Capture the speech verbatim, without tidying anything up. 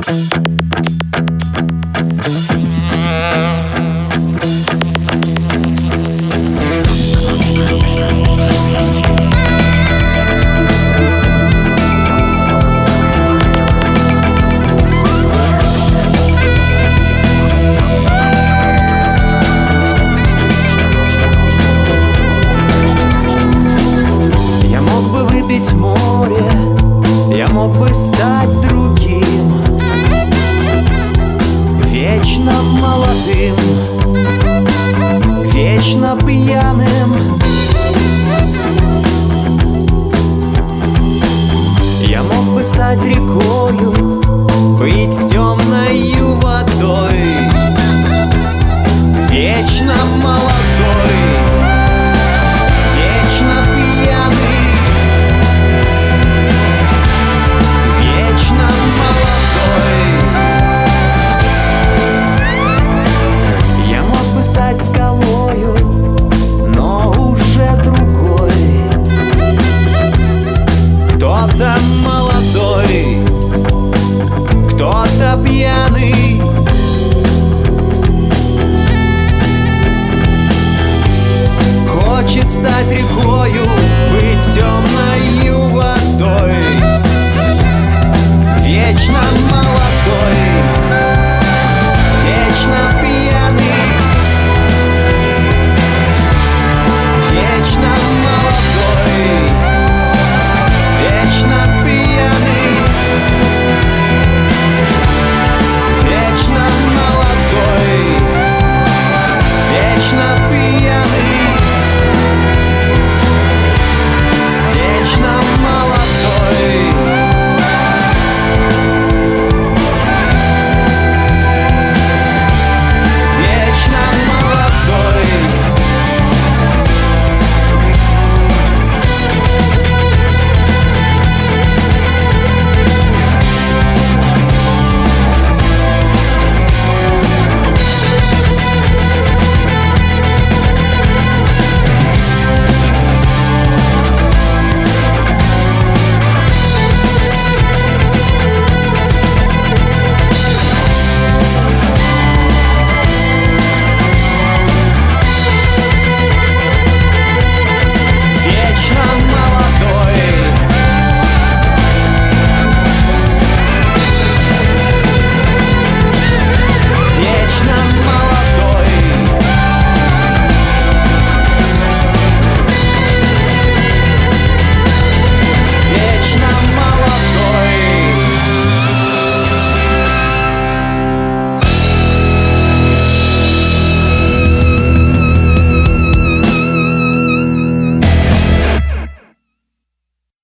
Я мог бы стать другим, вечно молодым, вечно пьяным. Я мог бы стать рекою, быть темною водой, вечно молодой, вечно пьяный. Стать скалою, но уже другой. Кто-то молодой, кто-то пьяный. Хочет стать рекою, быть темною водой, вечно